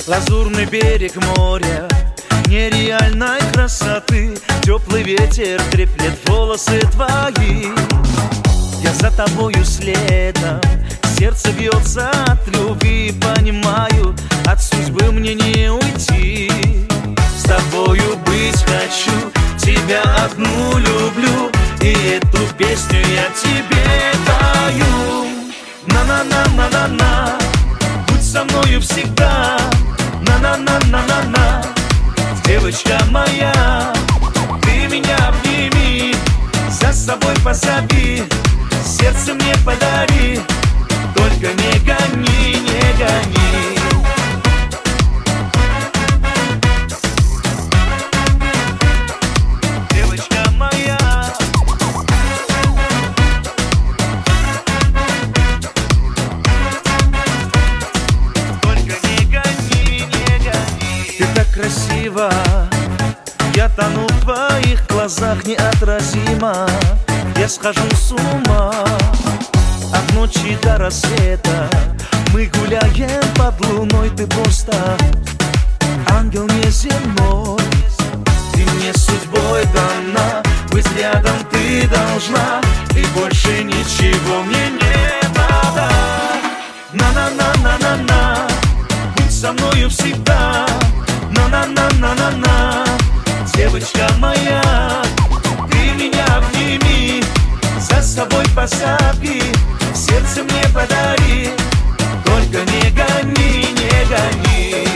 Лазурный берег моря нереальной красоты, теплый ветер треплет волосы твои. Я за тобою следом, сердце бьется от любви. Понимаю, от судьбы мне не уйти. С тобою быть хочу, тебя одну люблю, и эту песню я тебе даю. На-на-на-на-на-на, будь со мною всегда. На-на-на-на-на-на, девочка моя, ты меня обними, за собой позови, сердце мне подари, только не гони, не гони. Девочка моя, только не гони, не гони. Ты так красива, я тону в твоих глазах неотразимо. Я схожу с ума от ночи до рассвета. Мы гуляем под луной, ты просто ангел неземной. Ты мне судьбой дана, быть рядом ты должна, и больше ничего мне не надо. На-на-на-на-на-на, будь со мною всегда. На-на-на-на-на-на, девочка моя, ты меня обними, за собой позови, сердце мне подари, только не гони, не гони.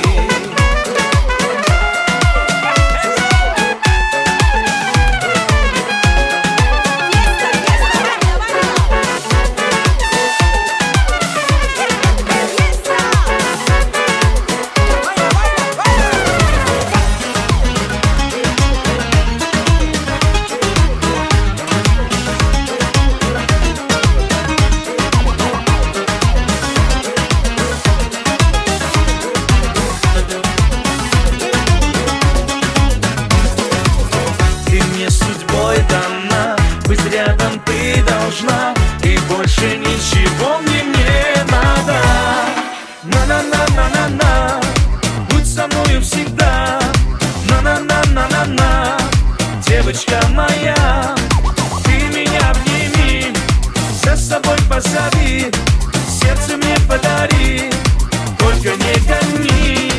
Быть рядом ты должна, и больше ничего мне не надо. На-на-на-на-на-на, будь со мною всегда. На-на-на-на-на-на, девочка моя, ты меня обними, за собой позови, сердце мне подари, только не гони.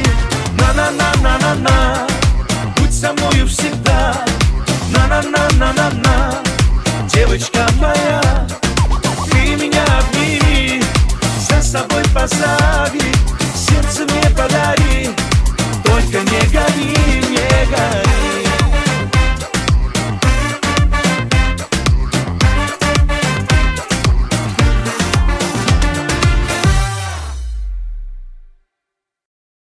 На-на-на-на-на-на, будь со мною всегда. На-на-на-на-на-на,